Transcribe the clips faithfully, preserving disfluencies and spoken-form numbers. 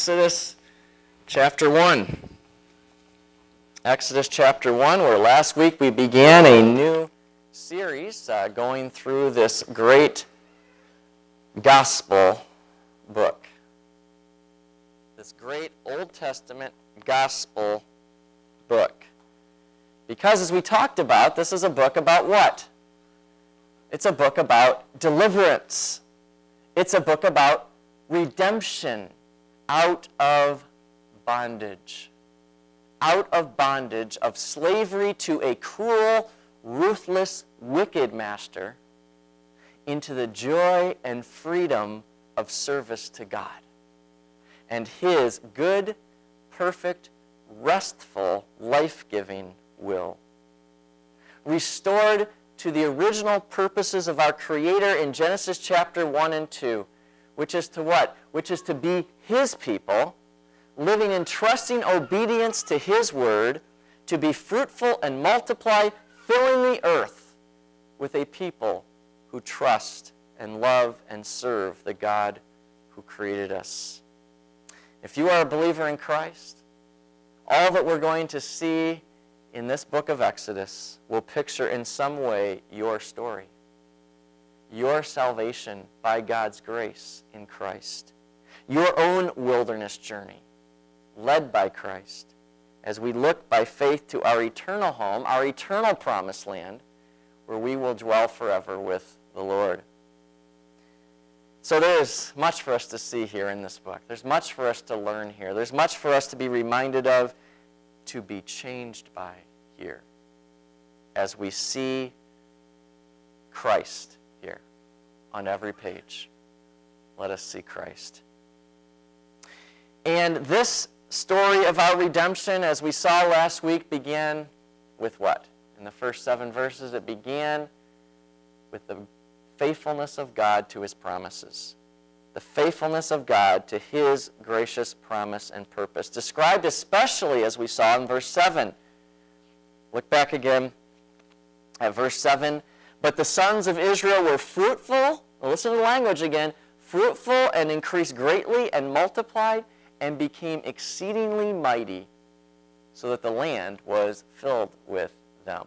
Exodus chapter one. Exodus chapter one, where last week we began a new series uh, going through this great gospel book. This great Old Testament gospel book. Because as we talked about, this is a book about what? It's a book about deliverance. It's a book about redemption out of bondage. Out of bondage of slavery to a cruel, ruthless, wicked master into the joy and freedom of service to God and His good, perfect, restful, life-giving will. Restored to the original purposes of our Creator in Genesis chapter one and two, which is to what? Which is to be His people, living in trusting obedience to His word, to be fruitful and multiply, filling the earth with a people who trust and love and serve the God who created us. If you are a believer in Christ, all that we're going to see in this book of Exodus will picture in some way your story, your salvation by God's grace in Christ, your own wilderness journey led by Christ as we look by faith to our eternal home, our eternal promised land, where we will dwell forever with the Lord. So there's much for us to see here in this book. There's much for us to learn here. There's much for us to be reminded of, to be changed by here as we see Christ here on every page. Let us see Christ. And this story of our redemption, as we saw last week, began with what? In the first seven verses, it began with the faithfulness of God to His promises. The faithfulness of God to His gracious promise and purpose, described especially, as we saw in verse seven. Look back again at verse seven. But the sons of Israel were fruitful, listen to the language again, fruitful and increased greatly and multiplied and became exceedingly mighty, so that the land was filled with them.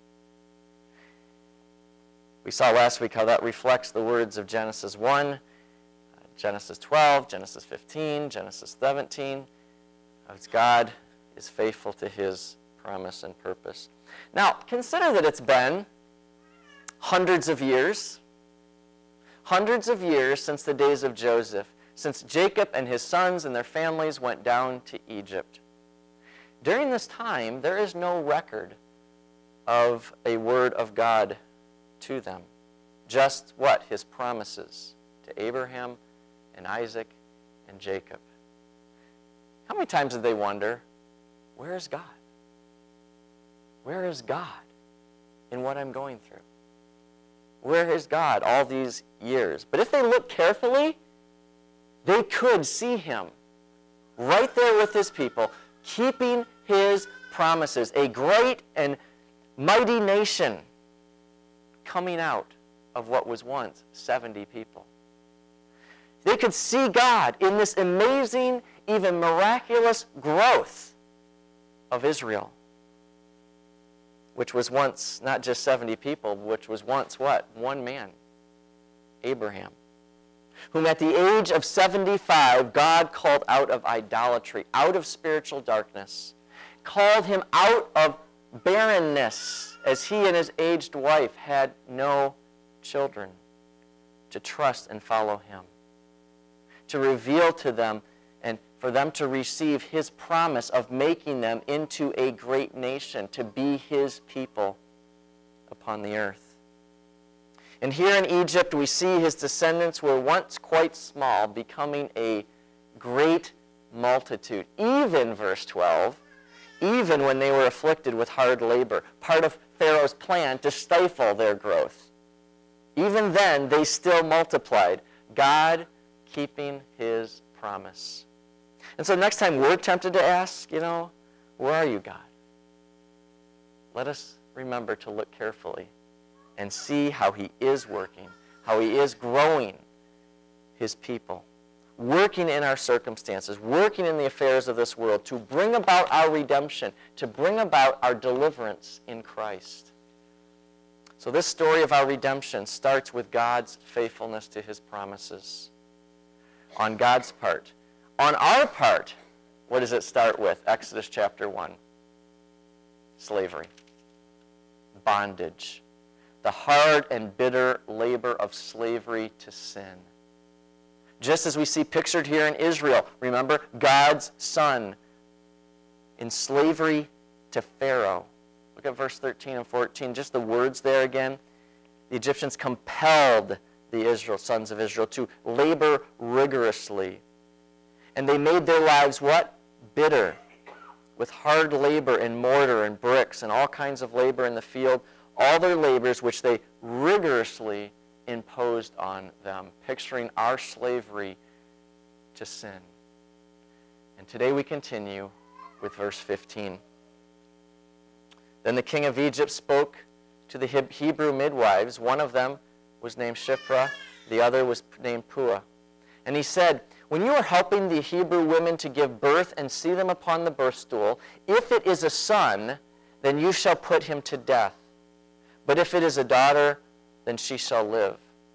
We saw last week how that reflects the words of Genesis one, Genesis twelve, Genesis fifteen, Genesis seventeen, as God is faithful to His promise and purpose. Now, consider that it's been hundreds of years, hundreds of years since the days of Joseph, since Jacob and his sons and their families went down to Egypt. During this time, there is no record of a word of God to them. Just what? His promises to Abraham and Isaac and Jacob. How many times did they wonder, where is God? Where is God in what I'm going through? Where is God all these years? But if they look carefully, they could see Him right there with His people, keeping His promises. A great and mighty nation coming out of what was once seventy people. They could see God in this amazing, even miraculous growth of Israel, which was once not just seventy people, which was once what? One man, Abraham, whom at the age of seventy-five, God called out of idolatry, out of spiritual darkness, called him out of barrenness, as he and his aged wife had no children, to trust and follow Him, to reveal to them and for them to receive His promise of making them into a great nation, to be His people upon the earth. And here in Egypt, we see His descendants were once quite small, becoming a great multitude. Even, verse twelve, even when they were afflicted with hard labor, part of Pharaoh's plan to stifle their growth. Even then, they still multiplied, God keeping His promise. And so next time we're tempted to ask, you know, where are you, God? Let us remember to look carefully and see how He is working, how He is growing His people, working in our circumstances, working in the affairs of this world to bring about our redemption, to bring about our deliverance in Christ. So this story of our redemption starts with God's faithfulness to his promises. On God's part. On our part, what does it start with? Exodus chapter one. Slavery. Bondage. The hard and bitter labor of slavery to sin. Just as we see pictured here in Israel, remember, God's son in slavery to Pharaoh. Look at verse thirteen and fourteen, just the words there again. The Egyptians compelled the Israel, sons of Israel to labor rigorously. And they made their lives what? Bitter, with hard labor in mortar and bricks and all kinds of labor in the field, all their labors which they rigorously imposed on them, picturing our slavery to sin. And today we continue with verse fifteen. Then the king of Egypt spoke to the Hebrew midwives. One of them was named Shiphrah, the other was named Puah. And he said, when you are helping the Hebrew women to give birth and see them upon the birth stool, if it is a son, then you shall put him to death. But if it is a daughter, then she shall live.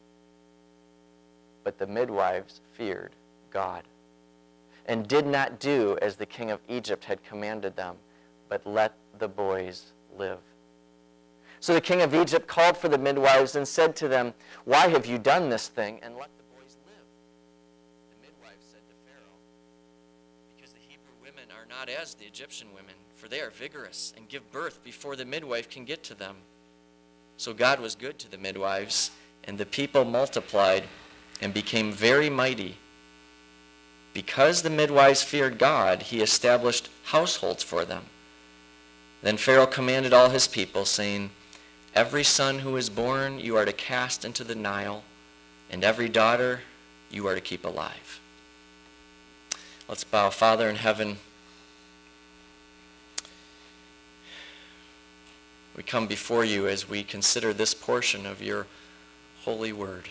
But the midwives feared God and did not do as the king of Egypt had commanded them, but let the boys live. So the king of Egypt called for the midwives and said to them, why have you done this thing, and let the boys live? The midwives said to Pharaoh, because the Hebrew women are not as the Egyptian women, for they are vigorous and give birth before the midwife can get to them. So God was good to the midwives, and the people multiplied and became very mighty. Because the midwives feared God, he established households for them. Then Pharaoh commanded all his people, saying, every son who is born you are to cast into the Nile, and every daughter you are to keep alive. Let's bow. Father in heaven, we come before you as we consider this portion of your holy word.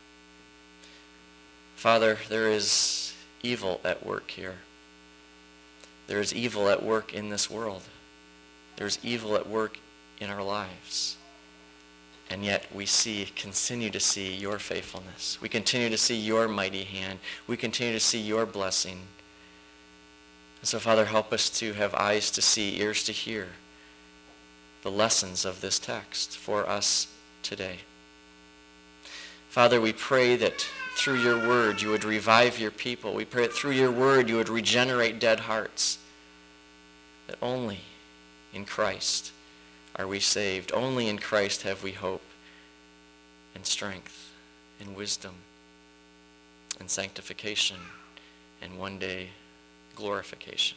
Father, there is evil at work here. There is evil at work in this world. There's evil at work in our lives. And yet we see, continue to see your faithfulness. We continue to see your mighty hand. We continue to see your blessing. And so, Father, help us to have eyes to see, ears to hear the lessons of this text for us today. Father, we pray that through your word you would revive your people. We pray that through your word you would regenerate dead hearts. That only in Christ are we saved. Only in Christ have we hope and strength and wisdom and sanctification and one day glorification.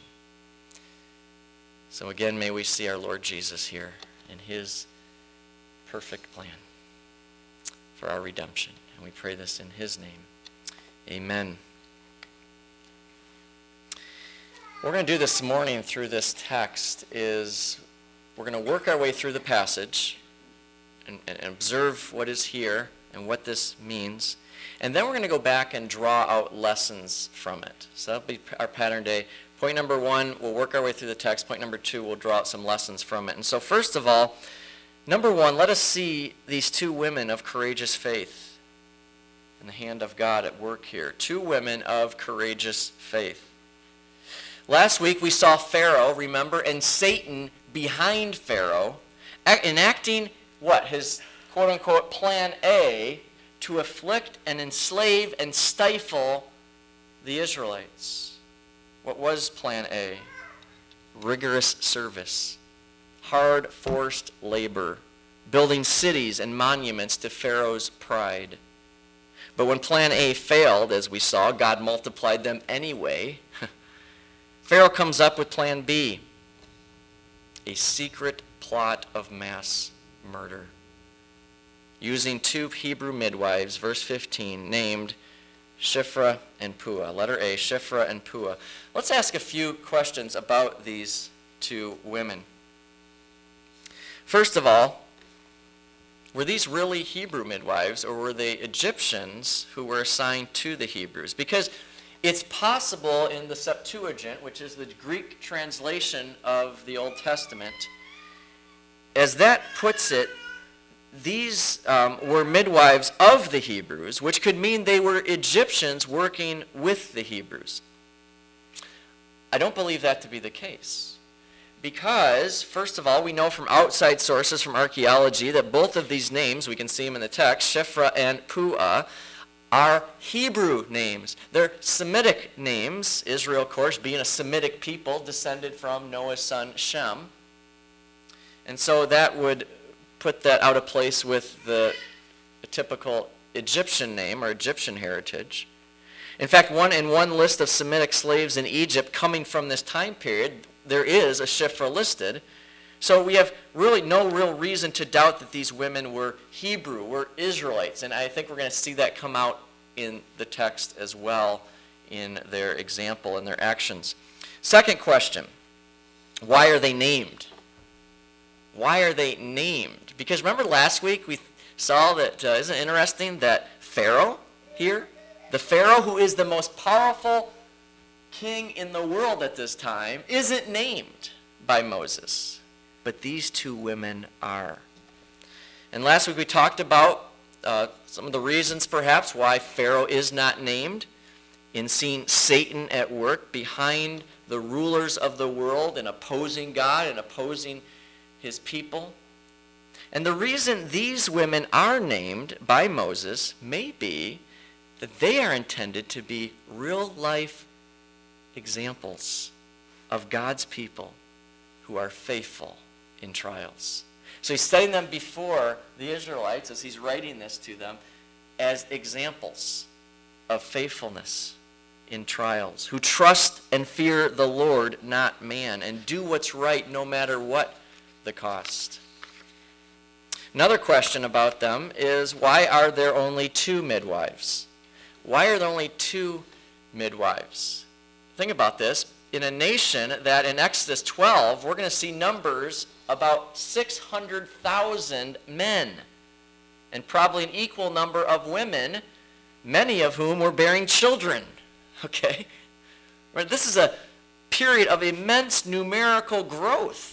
So again, may we see our Lord Jesus here in his perfect plan for our redemption. And we pray this in his name. Amen. What we're going to do this morning through this text is we're going to work our way through the passage and, and observe what is here and what this means. And then we're going to go back and draw out lessons from it. So that'll be our pattern day. Point number one, we'll work our way through the text. Point number two, we'll draw out some lessons from it. And so first of all, number one, let us see these two women of courageous faith in the hand of God at work here. Two women of courageous faith. Last week we saw Pharaoh, remember, and Satan behind Pharaoh, enacting what? His quote-unquote plan A to afflict and enslave and stifle the Israelites. What was plan A? Rigorous service, hard forced labor, building cities and monuments to Pharaoh's pride. But when plan A failed, as we saw, God multiplied them anyway. Pharaoh comes up with plan B, a secret plot of mass murder, using two Hebrew midwives, verse fifteen, named Shiphrah and Puah. Letter A, Shiphrah and Puah. Let's ask a few questions about these two women. First of all, were these really Hebrew midwives, or were they Egyptians who were assigned to the Hebrews? Because It's possible in the Septuagint, which is the Greek translation of the Old Testament, as that puts it, these um, were midwives of the Hebrews, which could mean they were Egyptians working with the Hebrews. I don't believe that to be the case. Because, first of all, we know from outside sources, from archaeology, that both of these names, we can see them in the text, Shiphrah and Puah, are Hebrew names. They're Semitic names. Israel, of course, being a Semitic people, descended from Noah's son Shem. And so that would put that out of place with the typical Egyptian name or Egyptian heritage. In fact, one in one list of Semitic slaves in Egypt coming from this time period, there is a Shiphrah listed. So we have really no real reason to doubt that these women were Hebrew, were Israelites. And I think we're going to see that come out in the text as well in their example and their actions. Second question, why are they named? Why are they named? Because remember last week we saw that, uh, isn't it interesting that Pharaoh here, the Pharaoh who is the most powerful king in the world at this time, isn't named by Moses. But these two women are. And last week we talked about uh, some of the reasons perhaps why Pharaoh is not named, in seeing Satan at work behind the rulers of the world and opposing God and opposing his people. And the reason these women are named by Moses may be that they are intended to be real-life examples of God's people who are faithful in trials. So he's setting them before the Israelites, as he's writing this to them, as examples of faithfulness in trials, who trust and fear the Lord, not man, and do what's right no matter what the cost. Another question about them is, why are there only two midwives? Why are there only two midwives? Think about this. In a nation that in Exodus twelve, we're going to see numbers about six hundred thousand men, and probably an equal number of women, many of whom were bearing children. Okay? This is a period of immense numerical growth.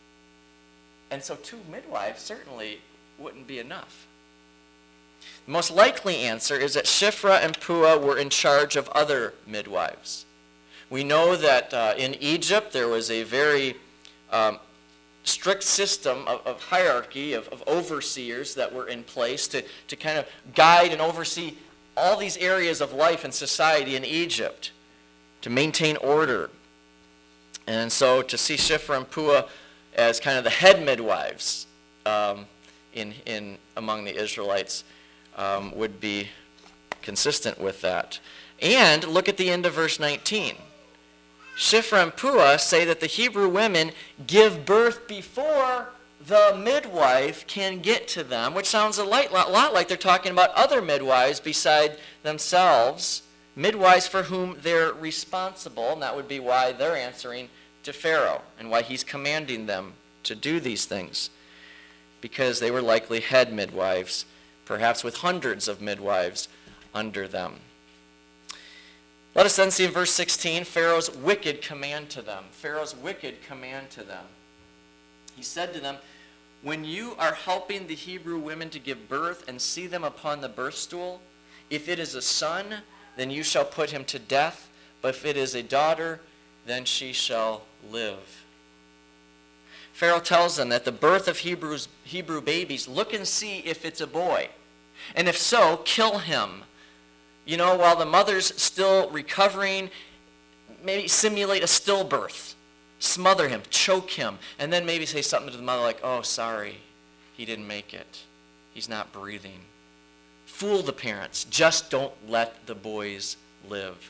And so two midwives certainly wouldn't be enough. The most likely answer is that Shiphrah and Puah were in charge of other midwives. We know that uh, in Egypt there was a very um, strict system of, of hierarchy, of, of overseers that were in place to, to kind of guide and oversee all these areas of life and society in Egypt, to maintain order. And so to see Shiphrah and Puah as kind of the head midwives um, in, in among the Israelites um, would be consistent with that. And look at the end of verse nineteen. Shiphrah and Puah say that the Hebrew women give birth before the midwife can get to them, which sounds a lot, lot like they're talking about other midwives beside themselves, midwives for whom they're responsible, and that would be why they're answering to Pharaoh and why he's commanding them to do these things, because they were likely head midwives, perhaps with hundreds of midwives under them. Let us then see in verse sixteen Pharaoh's wicked command to them. Pharaoh's wicked command to them. He said to them, when you are helping the Hebrew women to give birth and see them upon the birth stool, if it is a son, then you shall put him to death, but if it is a daughter, then she shall live. Pharaoh tells them that the birth of Hebrews, Hebrew babies, look and see if it's a boy. And if so, kill him. You know, while the mother's still recovering, maybe simulate a stillbirth. Smother him, choke him, and then maybe say something to the mother like, oh, sorry, he didn't make it. He's not breathing. Fool the parents. Just don't let the boys live.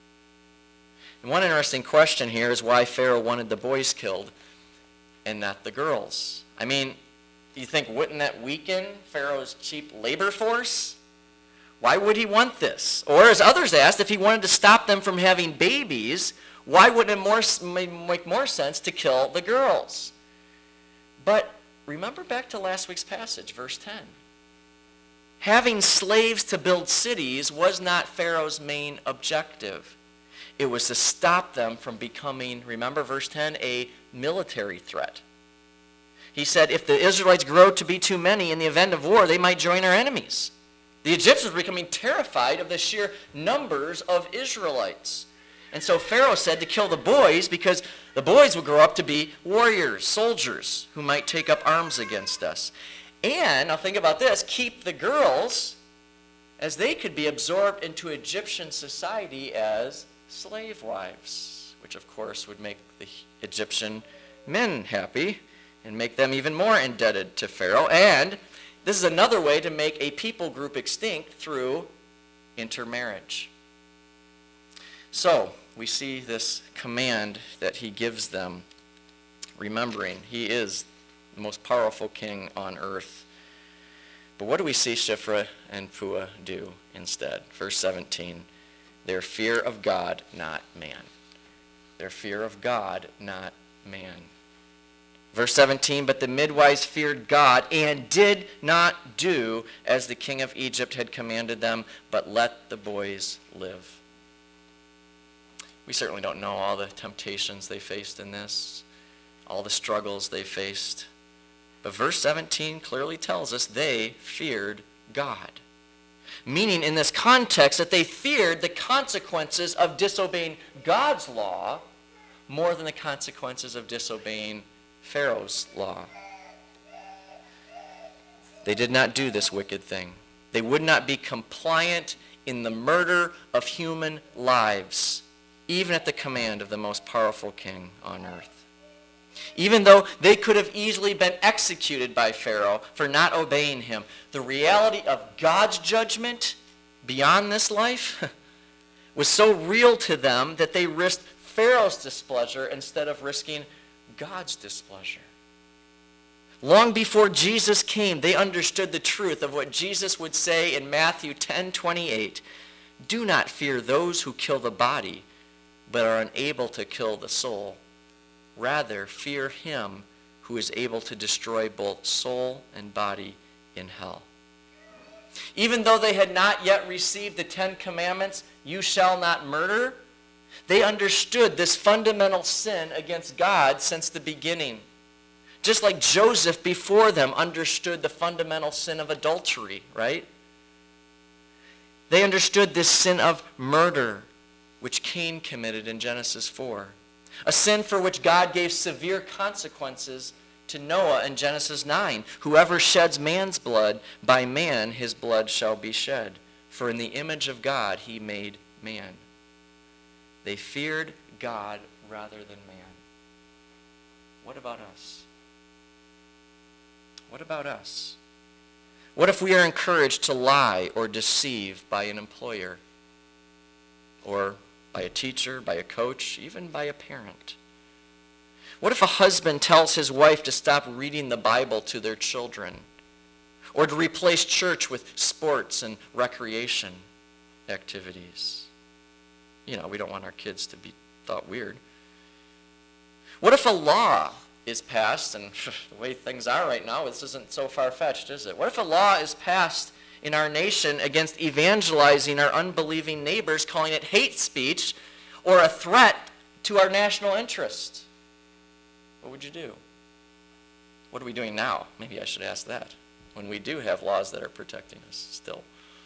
And one interesting question here is why Pharaoh wanted the boys killed and not the girls. I mean, you think, wouldn't that weaken Pharaoh's cheap labor force? Why would he want this? Or as others asked, if he wanted to stop them from having babies, why wouldn't it more, make more sense to kill the girls? But remember back to last week's passage, verse ten. Having slaves to build cities was not Pharaoh's main objective. It was to stop them from becoming, remember verse ten, a military threat. He said if the Israelites grow to be too many in the event of war, they might join our enemies. The Egyptians were becoming terrified of the sheer numbers of Israelites. And so Pharaoh said to kill the boys because the boys would grow up to be warriors, soldiers, who might take up arms against us. And, now think about this, keep the girls as they could be absorbed into Egyptian society as slave wives, which of course would make the Egyptian men happy and make them even more indebted to Pharaoh. And this is another way to make a people group extinct through intermarriage. So, we see this command that he gives them, remembering he is the most powerful king on earth. But what do we see Shiphrah and Puah do instead? Verse seventeen, their fear of God, not man. Their fear of God, not man. Verse seventeen, but the midwives feared God and did not do as the king of Egypt had commanded them, but let the boys live. We certainly don't know all the temptations they faced in this, all the struggles they faced. But verse seventeen clearly tells us they feared God. Meaning in this context that they feared the consequences of disobeying God's law more than the consequences of disobeying Pharaoh's law. They did not do this wicked thing. They would not be compliant in the murder of human lives, even at the command of the most powerful king on earth. Even though they could have easily been executed by Pharaoh for not obeying him, the reality of God's judgment beyond this life was so real to them that they risked Pharaoh's displeasure instead of risking God's displeasure. Long before Jesus came, they understood the truth of what Jesus would say in Matthew ten twenty-eight. Do not fear those who kill the body, but are unable to kill the soul. Rather, fear him who is able to destroy both soul and body in hell. Even though they had not yet received the Ten Commandments, you shall not murder, they understood this fundamental sin against God since the beginning. Just like Joseph before them understood the fundamental sin of adultery, right? They understood this sin of murder, which Cain committed in Genesis four. A sin for which God gave severe consequences to Noah in Genesis nine. Whoever sheds man's blood, by man his blood shall be shed. For in the image of God he made man. They feared God rather than man. What about us? What about us? What if we are encouraged to lie or deceive by an employer, or by a teacher, by a coach, even by a parent? What if a husband tells his wife to stop reading the Bible to their children, or to replace church with sports and recreation activities? You know, we don't want our kids to be thought weird. What if a law is passed, and the way things are right now, this isn't so far-fetched, is it? What if a law is passed in our nation against evangelizing our unbelieving neighbors, calling it hate speech or a threat to our national interest? What would you do? What are we doing now? Maybe I should ask that, when we do have laws that are protecting us still.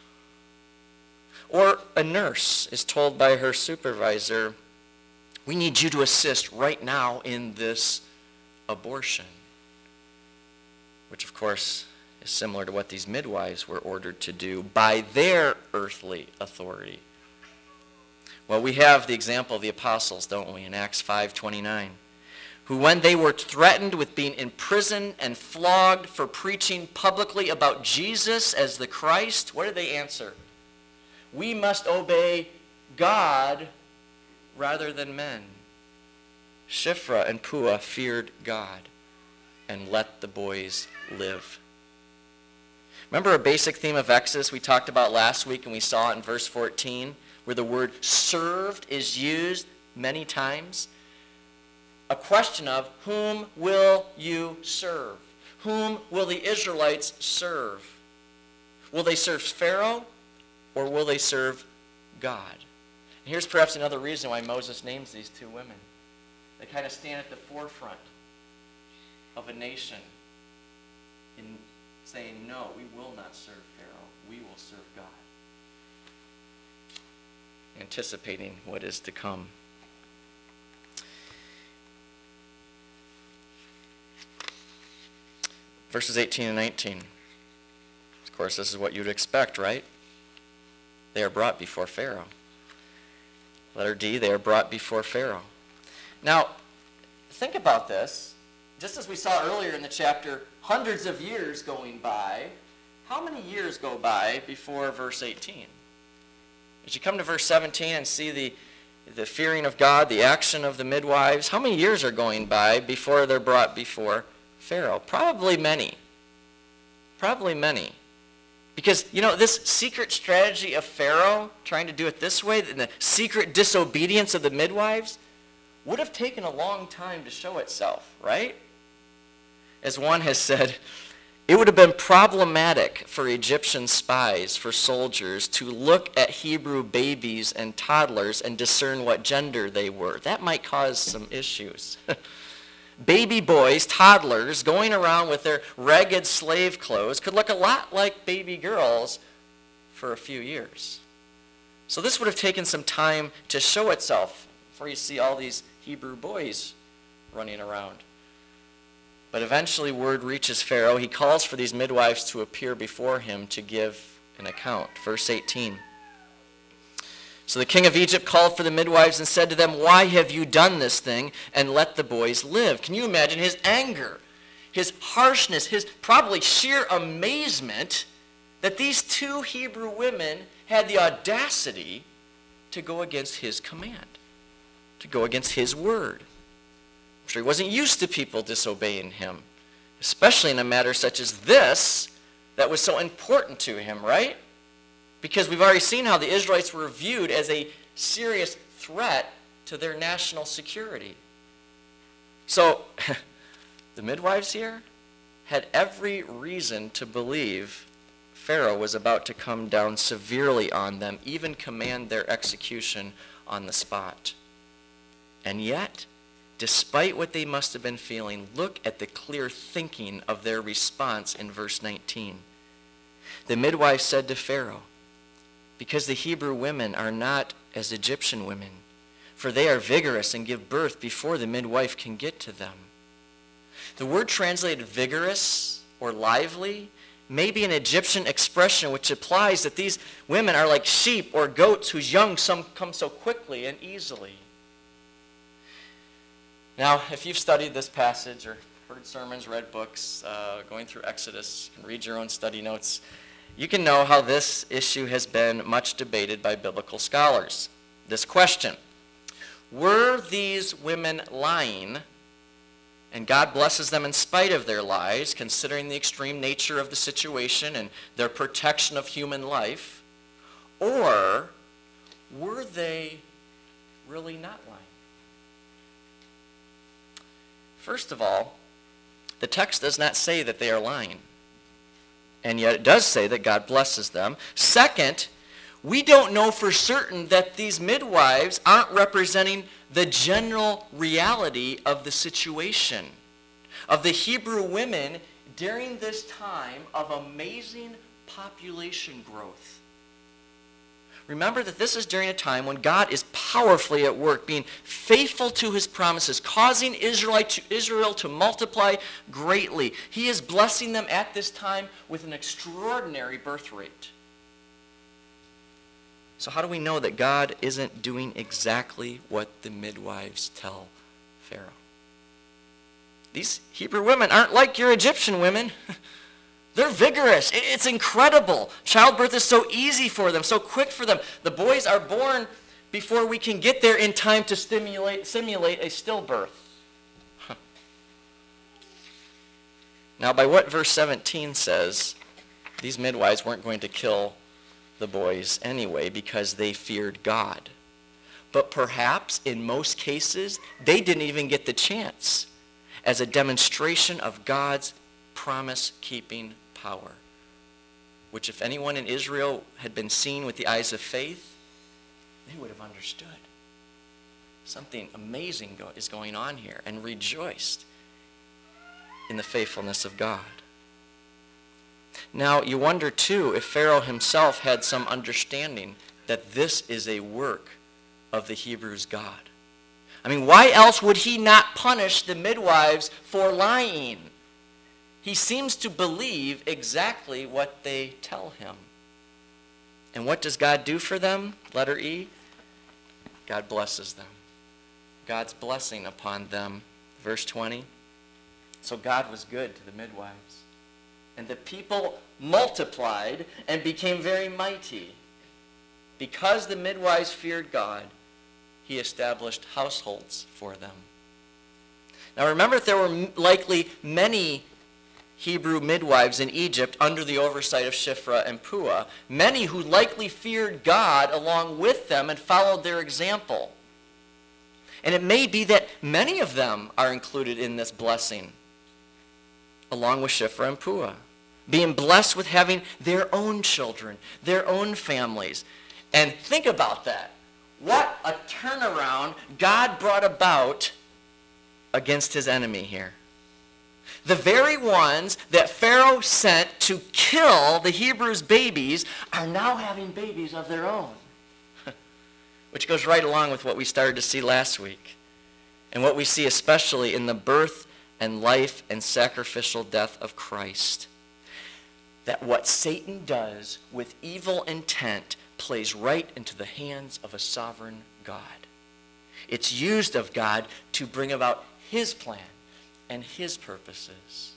Or a nurse is told by her supervisor, we need you to assist right now in this abortion, which of course is similar to what these midwives were ordered to do by their earthly authority. Well, we have the example of the apostles, don't we, in Acts five twenty-nine, who when they were threatened with being imprisoned and flogged for preaching publicly about Jesus as the Christ, what did they answer? We must obey God rather than men. Shiphrah and Puah feared God and let the boys live. Remember a basic theme of Exodus we talked about last week, and we saw it in verse fourteen, where the word served is used many times? A question of whom will you serve? Whom will the Israelites serve? Will they serve Pharaoh, or will they serve God? And here's perhaps another reason why Moses names these two women. They kind of stand at the forefront of a nation in saying, no, we will not serve Pharaoh. We will serve God. Anticipating what is to come. Verses eighteen and nineteen. Of course, this is what you'd expect, right? They are brought before Pharaoh. Letter D, they are brought before Pharaoh. Now, think about this. Just as we saw earlier in the chapter, hundreds of years going by. How many years go by before verse eighteen? As you come to verse seventeen and see the, the fearing of God, the action of the midwives, how many years are going by before they're brought before Pharaoh? Probably many. Probably many. Because, you know, this secret strategy of Pharaoh, trying to do it this way, and the secret disobedience of the midwives, would have taken a long time to show itself, right? As one has said, it would have been problematic for Egyptian spies, for soldiers, to look at Hebrew babies and toddlers and discern what gender they were. That might cause some issues. Baby boys, toddlers, going around with their ragged slave clothes could look a lot like baby girls for a few years. So this would have taken some time to show itself before you see all these Hebrew boys running around. But eventually word reaches Pharaoh. He calls for these midwives to appear before him to give an account. Verse eighteen. So the king of Egypt called for the midwives and said to them, why have you done this thing and let the boys live? Can you imagine his anger, his harshness, his probably sheer amazement that these two Hebrew women had the audacity to go against his command, to go against his word. I'm sure he wasn't used to people disobeying him, especially in a matter such as this that was so important to him, right? Because we've already seen how the Israelites were viewed as a serious threat to their national security. So, the midwives here had every reason to believe Pharaoh was about to come down severely on them, even command their execution on the spot. And yet, despite what they must have been feeling, look at the clear thinking of their response in verse nineteen. The midwife said to Pharaoh, because the Hebrew women are not as Egyptian women, for they are vigorous and give birth before the midwife can get to them. The word translated vigorous or lively may be an Egyptian expression which implies that these women are like sheep or goats whose young some come so quickly and easily. Now, if you've studied this passage or heard sermons, read books, uh, going through Exodus, you can read your own study notes, you can know how this issue has been much debated by biblical scholars. This question, were these women lying, and God blesses them in spite of their lies, considering the extreme nature of the situation and their protection of human life, or were they really not lying? First of all, the text does not say that they are lying. And yet it does say that God blesses them. Second, we don't know for certain that these midwives aren't representing the general reality of the situation, of the Hebrew women during this time of amazing population growth. Remember that this is during a time when God is powerfully at work, being faithful to his promises, causing Israel to, Israel to multiply greatly. He is blessing them at this time with an extraordinary birth rate. So how do we know that God isn't doing exactly what the midwives tell Pharaoh? These Hebrew women aren't like your Egyptian women. They're vigorous. It's incredible. Childbirth is so easy for them, so quick for them. The boys are born before we can get there in time to stimulate, simulate a stillbirth. Now, by what verse seventeen says, these midwives weren't going to kill the boys anyway because they feared God. But perhaps, in most cases, they didn't even get the chance as a demonstration of God's promise-keeping power, which if anyone in Israel had been seen with the eyes of faith, they would have understood. Something amazing go- is going on here, and rejoiced in the faithfulness of God. Now, you wonder, too, if Pharaoh himself had some understanding that this is a work of the Hebrews' God. I mean, why else would he not punish the midwives for lying? He seems to believe exactly what they tell him. And what does God do for them? Letter E. God blesses them. God's blessing upon them. Verse twenty. So God was good to the midwives. And the people multiplied and became very mighty. Because the midwives feared God, he established households for them. Now remember that there were likely many Hebrew midwives in Egypt under the oversight of Shiphrah and Puah, many who likely feared God along with them and followed their example. And it may be that many of them are included in this blessing, along with Shiphrah and Puah, being blessed with having their own children, their own families. And think about that. What a turnaround God brought about against his enemy here. The very ones that Pharaoh sent to kill the Hebrews' babies are now having babies of their own. Which goes right along with what we started to see last week. And what we see especially in the birth and life and sacrificial death of Christ. That what Satan does with evil intent plays right into the hands of a sovereign God. It's used of God to bring about his plan and his purposes.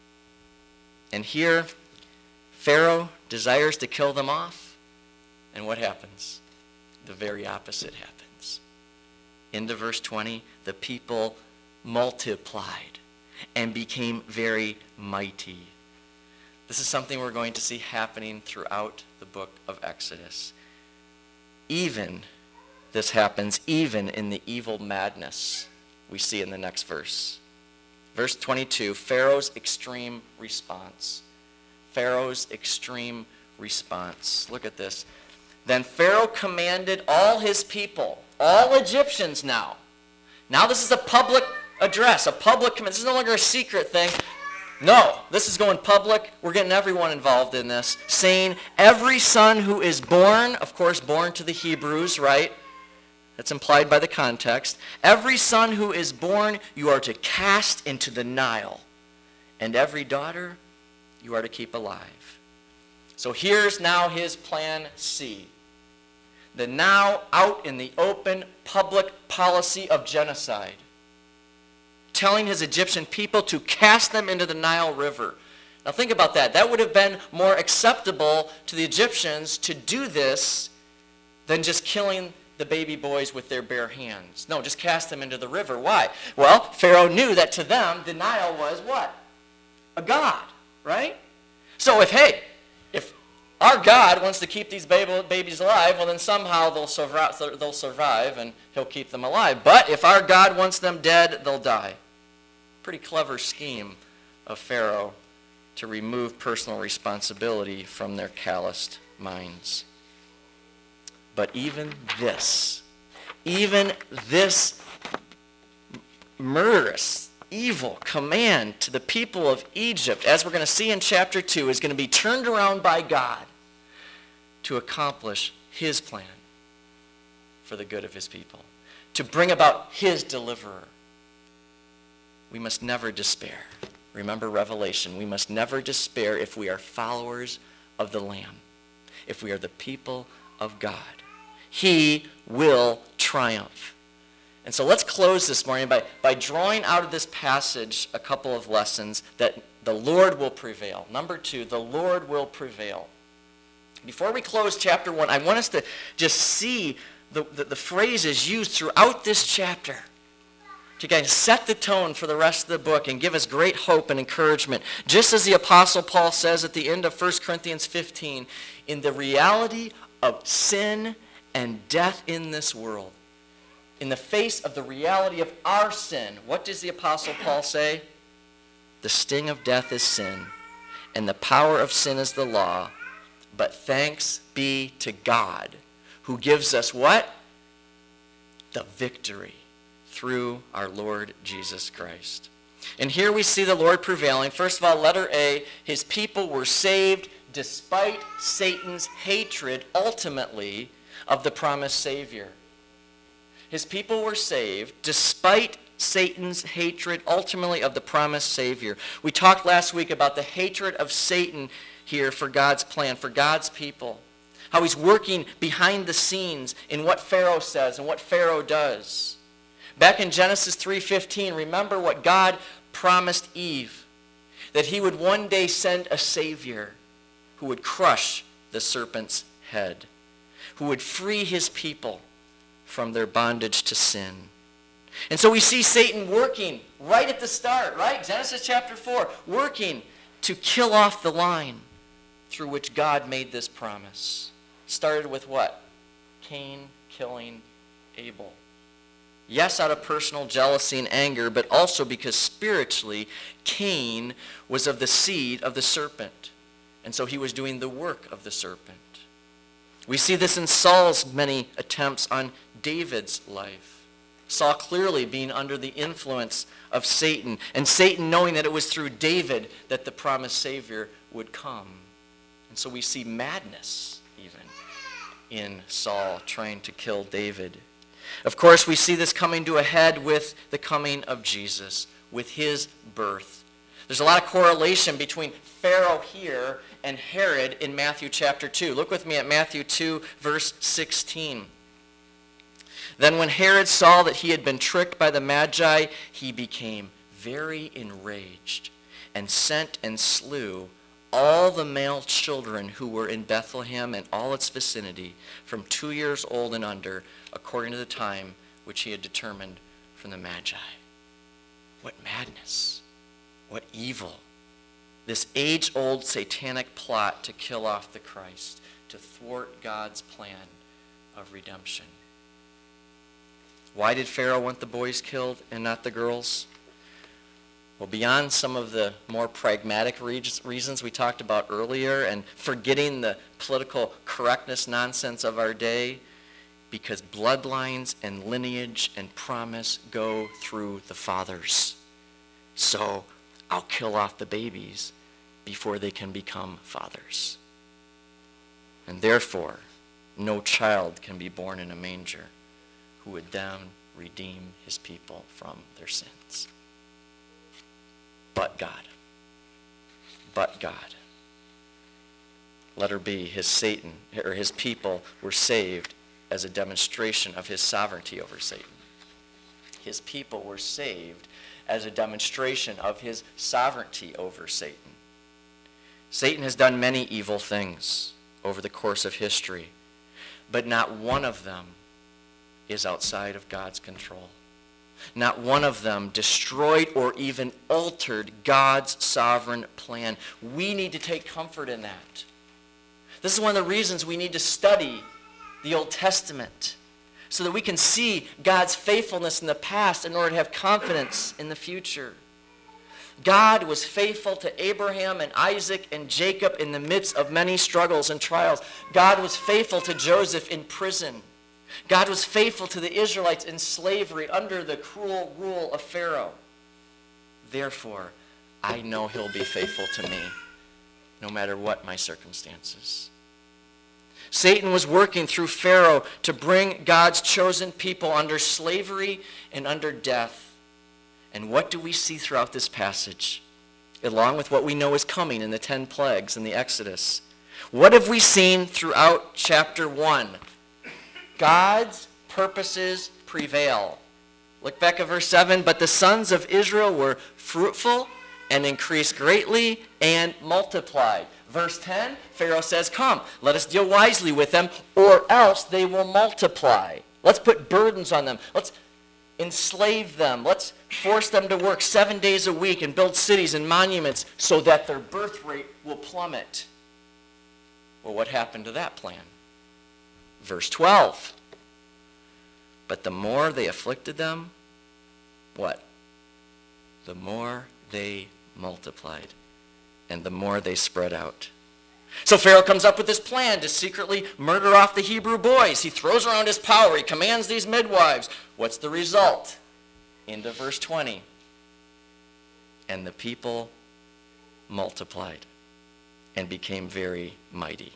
And here, Pharaoh desires to kill them off. And what happens? The very opposite happens. Into verse twenty, the people multiplied and became very mighty. This is something we're going to see happening throughout the book of Exodus. Even, this happens even in the evil madness we see in the next verse. Verse twenty-two, Pharaoh's extreme response. Pharaoh's extreme response. Look at this. Then Pharaoh commanded all his people, all Egyptians now. Now this is a public address, a public command. This is no longer a secret thing. No, this is going public. We're getting everyone involved in this. Saying, every son who is born, of course, born to the Hebrews, right? That's implied by the context. Every son who is born, you are to cast into the Nile. And every daughter, you are to keep alive. So here's now his plan C. The now out in the open public policy of genocide. Telling his Egyptian people to cast them into the Nile River. Now think about that. That would have been more acceptable to the Egyptians to do this than just killing the baby boys with their bare hands. No, just cast them into the river. Why? Well, Pharaoh knew that to them, the Nile was what? A god, right? So if, hey, if our God wants to keep these babies alive, well then somehow they'll survive, they'll survive and he'll keep them alive. But if our God wants them dead, they'll die. Pretty clever scheme of Pharaoh to remove personal responsibility from their calloused minds. But even this, even this murderous, evil command to the people of Egypt, as we're going to see in chapter two, is going to be turned around by God to accomplish his plan for the good of his people, to bring about his deliverer. We must never despair. Remember Revelation. We must never despair if we are followers of the Lamb, if we are the people of God. He will triumph. And so let's close this morning by, by drawing out of this passage a couple of lessons that the Lord will prevail. Number two, the Lord will prevail. Before we close chapter one, I want us to just see the, the, the phrases used throughout this chapter to kind of set the tone for the rest of the book and give us great hope and encouragement. Just as the Apostle Paul says at the end of First Corinthians fifteen, in the reality of sin and death in this world, in the face of the reality of our sin, what does the Apostle Paul say? The sting of death is sin, and the power of sin is the law. But thanks be to God, who gives us what? the victory through our Lord Jesus Christ. And here we see the Lord prevailing. First of all, letter A, his people were saved despite Satan's hatred, ultimately, of the promised Savior. His people were saved despite Satan's hatred, ultimately, of the promised Savior. We talked last week about the hatred of Satan here for God's plan, for God's people. How he's working behind the scenes in what Pharaoh says and what Pharaoh does. Back in Genesis three fifteen, remember what God promised Eve, that he would one day send a Savior who would crush the serpent's head, who would free his people from their bondage to sin. And so we see Satan working right at the start, right? Genesis chapter four, working to kill off the line through which God made this promise. Started with what? Cain killing Abel. Yes, out of personal jealousy and anger, but also because spiritually, Cain was of the seed of the serpent. And so he was doing the work of the serpent. We see this in Saul's many attempts on David's life. Saul clearly being under the influence of Satan, and Satan knowing that it was through David that the promised Savior would come. And so we see madness even in Saul trying to kill David. Of course, we see this coming to a head with the coming of Jesus, with his birth. There's a lot of correlation between Pharaoh here and Herod in Matthew chapter two. Look with me at Matthew two, verse sixteen. Then when Herod saw that he had been tricked by the Magi, he became very enraged and sent and slew all the male children who were in Bethlehem and all its vicinity from two years old and under, according to the time which he had determined from the Magi. What madness! What evil! This age-old satanic plot to kill off the Christ, to thwart God's plan of redemption. Why did Pharaoh want the boys killed and not the girls? Well, beyond some of the more pragmatic reasons we talked about earlier and forgetting the political correctness nonsense of our day, because bloodlines and lineage and promise go through the fathers. So I'll kill off the babies before they can become fathers. And therefore, no child can be born in a manger who would then redeem his people from their sins. But God. But God. Letter B, his Satan, or his people were saved as a demonstration of his sovereignty over Satan. His people were saved as a demonstration of his sovereignty over Satan. Satan has done many evil things over the course of history, but not one of them is outside of God's control. Not one of them destroyed or even altered God's sovereign plan. We need to take comfort in that. This is one of the reasons we need to study the Old Testament, so that we can see God's faithfulness in the past in order to have confidence in the future. God was faithful to Abraham and Isaac and Jacob in the midst of many struggles and trials. God was faithful to Joseph in prison. God was faithful to the Israelites in slavery under the cruel rule of Pharaoh. Therefore, I know he'll be faithful to me, no matter what my circumstances. Satan was working through Pharaoh to bring God's chosen people under slavery and under death. And what do we see throughout this passage, along with what we know is coming in the ten plagues in the Exodus? What have we seen throughout chapter one? God's purposes prevail. Look back at verse seven. But the sons of Israel were fruitful and increased greatly and multiplied. Verse ten, Pharaoh says, come, let us deal wisely with them, or else they will multiply. Let's put burdens on them. Let's enslave them. Let's force them to work seven days a week and build cities and monuments so that their birth rate will plummet. Well, what happened to that plan? Verse twelve. But the more they afflicted them, what? The more they multiplied, and the more they spread out. So Pharaoh comes up with this plan to secretly murder off the Hebrew boys. He throws around his power. He commands these midwives. What's the result? Into verse twenty. And the people multiplied and became very mighty.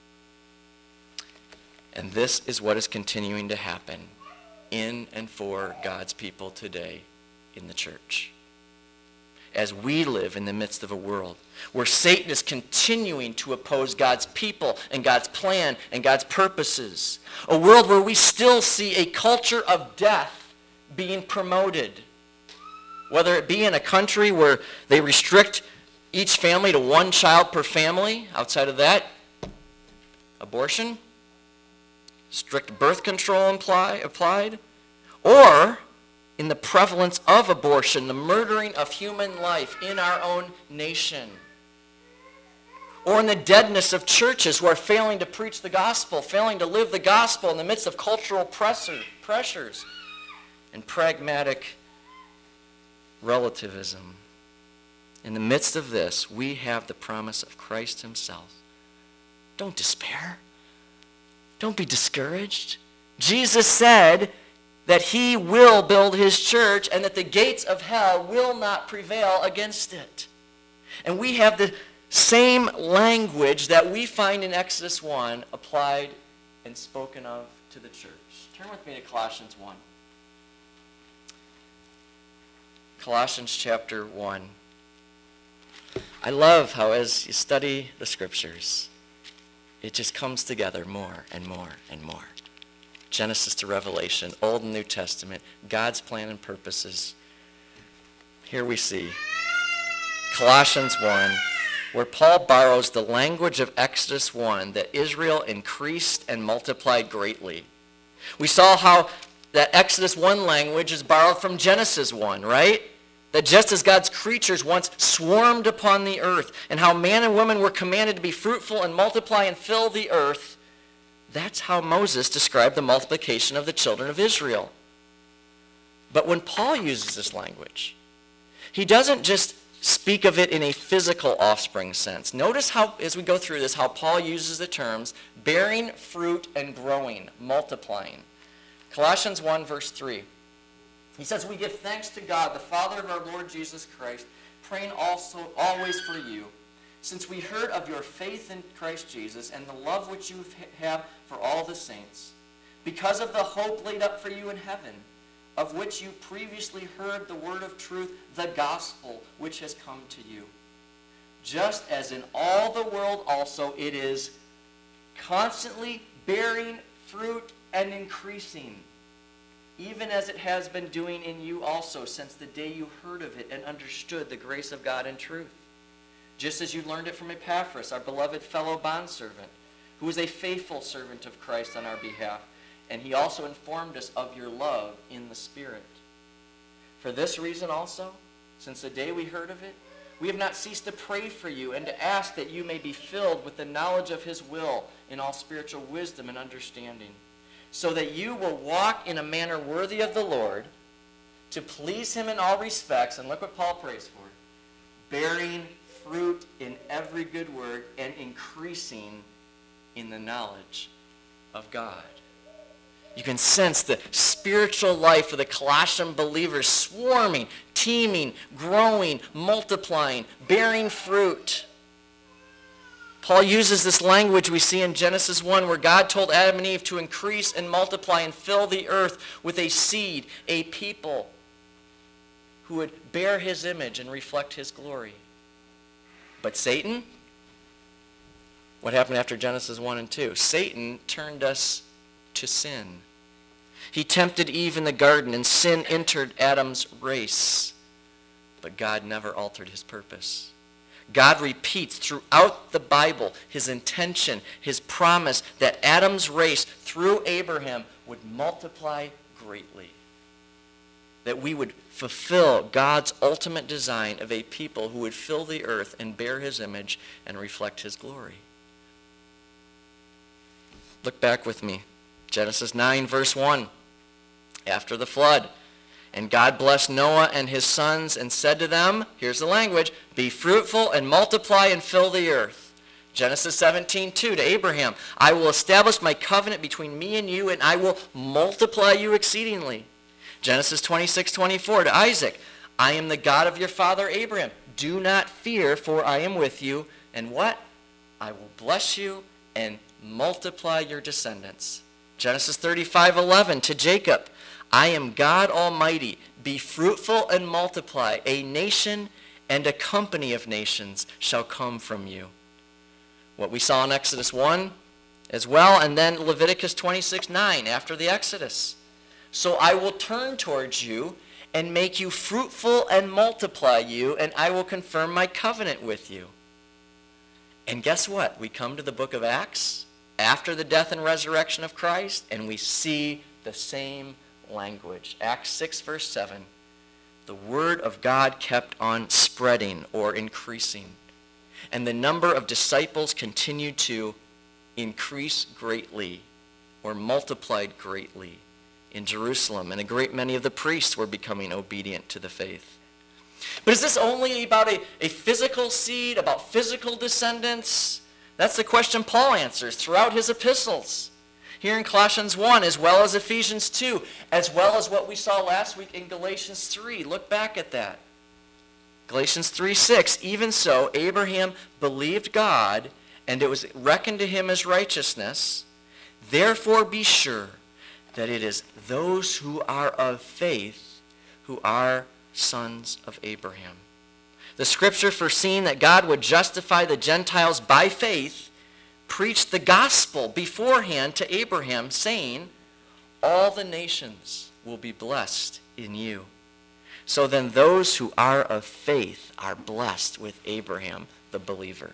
And this is what is continuing to happen in and for God's people today in the church. As we live in the midst of a world where Satan is continuing to oppose God's people and God's plan and God's purposes. A world where we still see a culture of death being promoted. Whether it be in a country where they restrict each family to one child per family, outside of that, abortion, strict birth control imply, applied, or in the prevalence of abortion, the murdering of human life in our own nation. Or in the deadness of churches who are failing to preach the gospel, failing to live the gospel in the midst of cultural pressure, pressures and pragmatic relativism. In the midst of this, we have the promise of Christ himself. Don't despair. Don't be discouraged. Jesus said that he will build his church and that the gates of hell will not prevail against it. And we have the same language that we find in Exodus one applied and spoken of to the church. Turn with me to Colossians one. Colossians chapter one. I love how as you study the scriptures, it just comes together more and more and more. Genesis to Revelation, Old and New Testament, God's plan and purposes. Here we see Colossians one, where Paul borrows the language of Exodus one, that Israel increased and multiplied greatly. We saw how that Exodus one language is borrowed from Genesis one, right? That just as God's creatures once swarmed upon the earth, and how man and woman were commanded to be fruitful and multiply and fill the earth, that's how Moses described the multiplication of the children of Israel. But when Paul uses this language, he doesn't just speak of it in a physical offspring sense. Notice how, as we go through this, how Paul uses the terms bearing fruit and growing, multiplying. Colossians one, verse three. He says, we give thanks to God, the Father of our Lord Jesus Christ, praying also always for you, since we heard of your faith in Christ Jesus and the love which you have for all the saints, because of the hope laid up for you in heaven, of which you previously heard the word of truth, the gospel which has come to you. Just as in all the world also it is constantly bearing fruit and increasing, even as it has been doing in you also since the day you heard of it and understood the grace of God in truth. Just as you learned it from Epaphras, our beloved fellow bondservant, who was a faithful servant of Christ on our behalf, and he also informed us of your love in the Spirit. For this reason also, since the day we heard of it, we have not ceased to pray for you and to ask that you may be filled with the knowledge of his will in all spiritual wisdom and understanding, so that you will walk in a manner worthy of the Lord, to please him in all respects, and look what Paul prays for, bearing fruit in every good word and increasing in the knowledge of God. You can sense the spiritual life of the Colossian believers swarming, teeming, growing, multiplying, bearing fruit. Paul uses this language we see in Genesis one, where God told Adam and Eve to increase and multiply and fill the earth with a seed, a people who would bear his image and reflect his glory. But Satan, what happened after Genesis one and two? Satan turned us to sin. He tempted Eve in the garden, and sin entered Adam's race. But God never altered his purpose. God repeats throughout the Bible his intention, his promise that Adam's race through Abraham would multiply greatly. That we would fulfill God's ultimate design of a people who would fill the earth and bear his image and reflect his glory. Look back with me. Genesis nine, verse one. After the flood, and God blessed Noah and his sons and said to them, here's the language, be fruitful and multiply and fill the earth. Genesis seventeen two to Abraham, I will establish my covenant between me and you, and I will multiply you exceedingly. Genesis twenty-six twenty-four to Isaac, I am the God of your father Abraham. Do not fear, for I am with you. And what? I will bless you and multiply your descendants. Genesis thirty-five eleven to Jacob, I am God Almighty. Be fruitful and multiply. A nation and a company of nations shall come from you. What we saw in Exodus one as well, and then Leviticus twenty-six nine after the Exodus. So I will turn towards you and make you fruitful and multiply you, and I will confirm my covenant with you. And guess what? We come to the book of Acts after the death and resurrection of Christ, and we see the same language. Acts six verse seven. The word of God kept on spreading or increasing, and the number of disciples continued to increase greatly or multiplied greatly in Jerusalem, and a great many of the priests were becoming obedient to the faith. But is this only about a, a physical seed, about physical descendants? That's the question Paul answers throughout his epistles. Here in Colossians one, as well as Ephesians two, as well as what we saw last week in Galatians three. Look back at that. Galatians three six, even so, Abraham believed God, and it was reckoned to him as righteousness. Therefore be sure that it is those who are of faith who are sons of Abraham. The scripture, foreseeing that God would justify the Gentiles by faith, preached the gospel beforehand to Abraham, saying, all the nations will be blessed in you. So then those who are of faith are blessed with Abraham, the believer.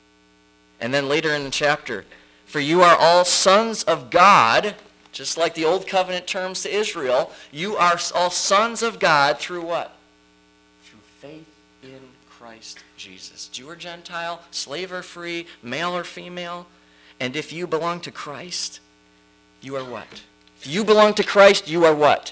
And then later in the chapter, for you are all sons of God, just like the old covenant terms to Israel, you are all sons of God through what? Through faith in Christ Jesus. Jew or Gentile, slave or free, male or female. And if you belong to Christ, you are what? If you belong to Christ, you are what?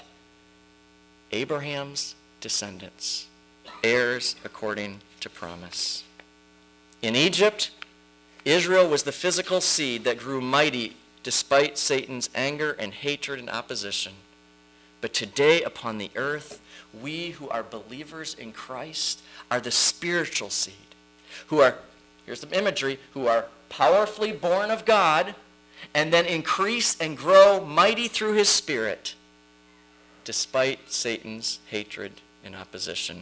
Abraham's descendants, heirs according to promise. In Egypt, Israel was the physical seed that grew mighty despite Satan's anger and hatred and opposition. But today upon the earth, we who are believers in Christ are the spiritual seed, who are, here's the imagery, who are powerfully born of God and then increase and grow mighty through his Spirit despite Satan's hatred and opposition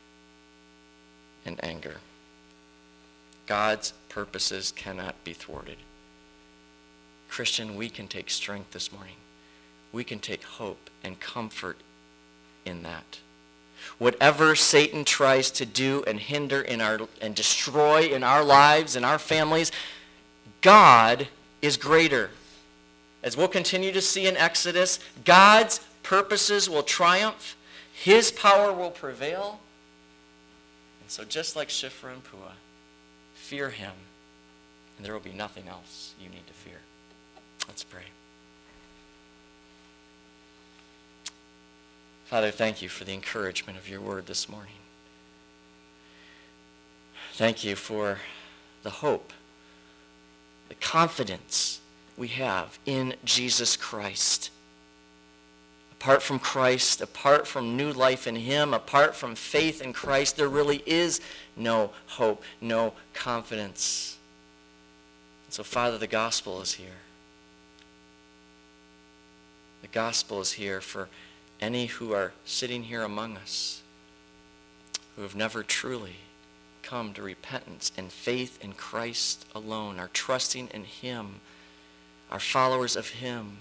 and anger. God's purposes cannot be thwarted. Christian, we can take strength this morning. We can take hope and comfort in that. Whatever Satan tries to do and hinder in our and destroy in our lives and our families, God is greater. As we'll continue to see in Exodus, God's purposes will triumph. His power will prevail. And so just like Shiphrah and Puah, fear him, and there will be nothing else you need to fear. Let's pray. Father, thank you for the encouragement of your word this morning. Thank you for the hope, the confidence we have in Jesus Christ. Apart from Christ, apart from new life in him, apart from faith in Christ, there really is no hope, no confidence. And so, Father, the gospel is here. The gospel is here for any who are sitting here among us who have never truly come to repentance and faith in Christ alone, are trusting in him, are followers of him,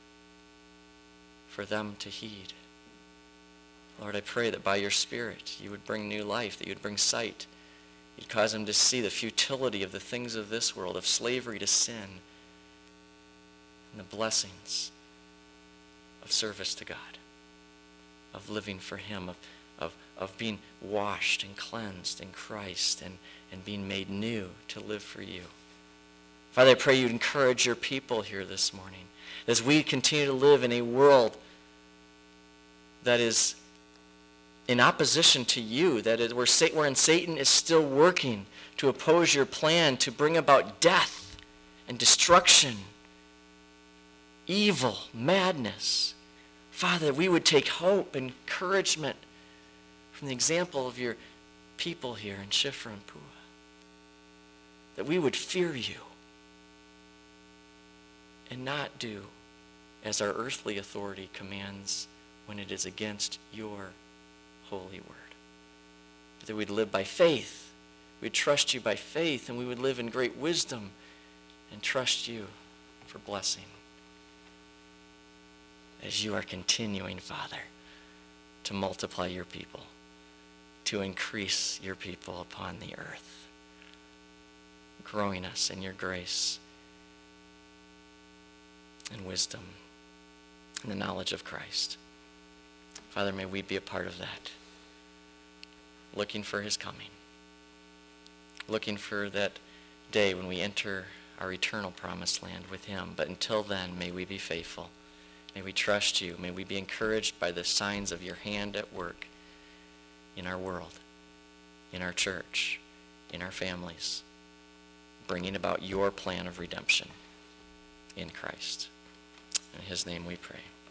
for them to heed. Lord, I pray that by your Spirit you would bring new life, that you would bring sight. You'd cause them to see the futility of the things of this world, of slavery to sin, and the blessings of service to God, of living for him, of, of, of being washed and cleansed in Christ and, and being made new to live for you. Father, I pray you'd encourage your people here this morning as we continue to live in a world that is in opposition to you, that is, where Satan, wherein Satan is still working to oppose your plan, to bring about death and destruction, evil, madness. Father, that we would take hope and encouragement from the example of your people here in Shifra and Pua. That we would fear you and not do as our earthly authority commands when it is against your holy word. But that we'd live by faith. We'd trust you by faith, and we would live in great wisdom and trust you for blessing. As you are continuing, Father, to multiply your people, to increase your people upon the earth, growing us in your grace and wisdom and the knowledge of Christ. Father, may we be a part of that, looking for his coming, looking for that day when we enter our eternal promised land with him. But until then, may we be faithful. May we trust you. May we be encouraged by the signs of your hand at work in our world, in our church, in our families, bringing about your plan of redemption in Christ. In his name we pray.